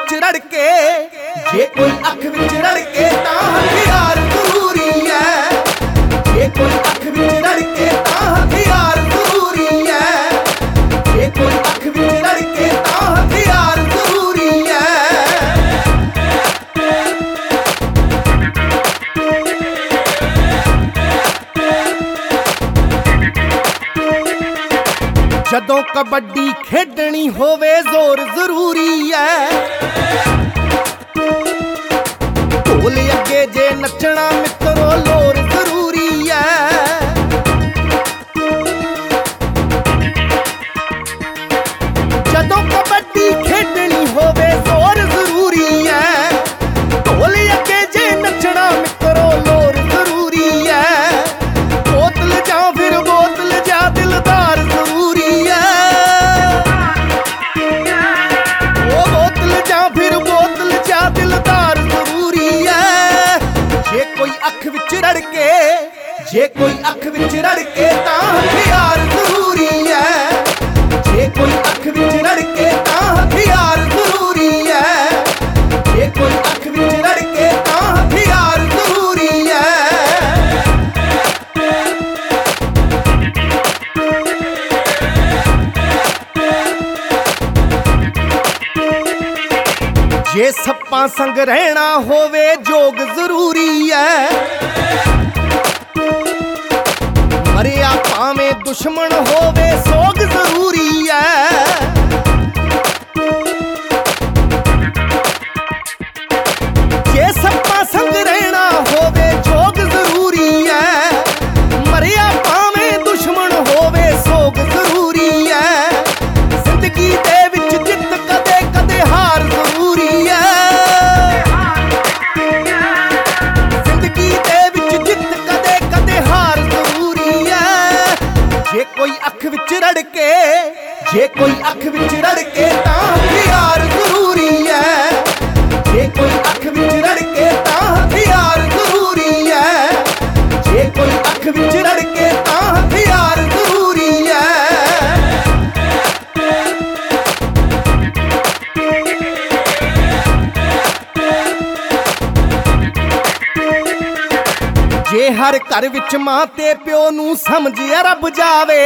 विच रड़के, जे कोई अख विच रड़के तां हथियार जरूरी है। जे कोई अख विच रड़के तां हथियार जरूरी है। जे कोई अख विच रड़के तां हथियार जरूरी है। जदों कबड्डी खेडनी होवे जोर जरूरी है। ढोल अगे जे नचना मित्रो लोर जरूरी है। जदों कबड्डी खेडनी होवे जोर जरूरी है। ढोल अगे जे नचना मित्रो लोर जरूरी है। बोतल जा फिर बोतल जा दिलदार जरूरी है। ओ बोतल जा फिर बोतल जा दिलदार जरूरी है। जे कोई अख विच रड़के, जे कोई अख विच रड़के तां हथियार जरूरी है। जे कोई अख विच रड़के तां हथियार जरूरी है। जे कोई अख विच रड़के तां हथियार जरूरी है। जे सप्पां संग रहना होवे जोग जरूरी है। मरिया भावें दुश्मन होवे सोग जरूरी है। जे सप्पां संग रहना होवे जोग जरूरी है। मरिया भावें दुश्मन होवे सोग जरूरी है। जिंदगी दे विच जित कदे कदे हार जरूरी है। जिंदगी दे विच जित कदे कदे हार जरूरी है। जे कोई अख विच रड़के, जे कोई अख विच रड़के तां हथियार जरूरी है। जे कोई अख विच रड़के तां हथियार जरूरी है। जे कोई अख विच रड़के तां हथियार जरूरी है। जे हर घर विच मां ते प्यो नूं समझिया रब जावे,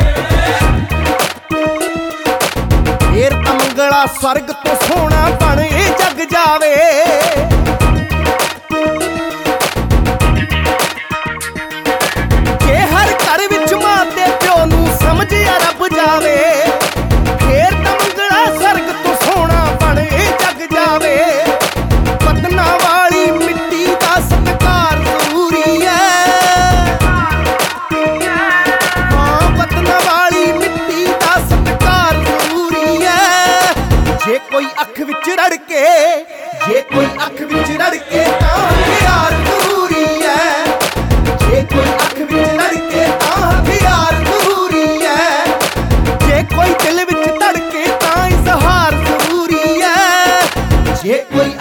फेर तां मंगला स्वर्ग तो सोना बण ए जग जावे। जे हर घर विच मां ते प्यो नूं समझिया रब जावे, फेर तां मंगला स्वर्ग तो सोना बण ए जग जावे। वतना वाली मिट्टी दा सत्कार जरूरी है। हाँ, वतना वाली मिट्टी दा सत्कार जरूरी है। जे कोई अख विच रड़के, जे कोई अख विच रड़के तां हथियार जरूरी है। जे कोई अख विच रड़के तां हथियार जरूरी है। जे कोई दिल विच धड़के तां इज़हार जरूरी है। जे कोई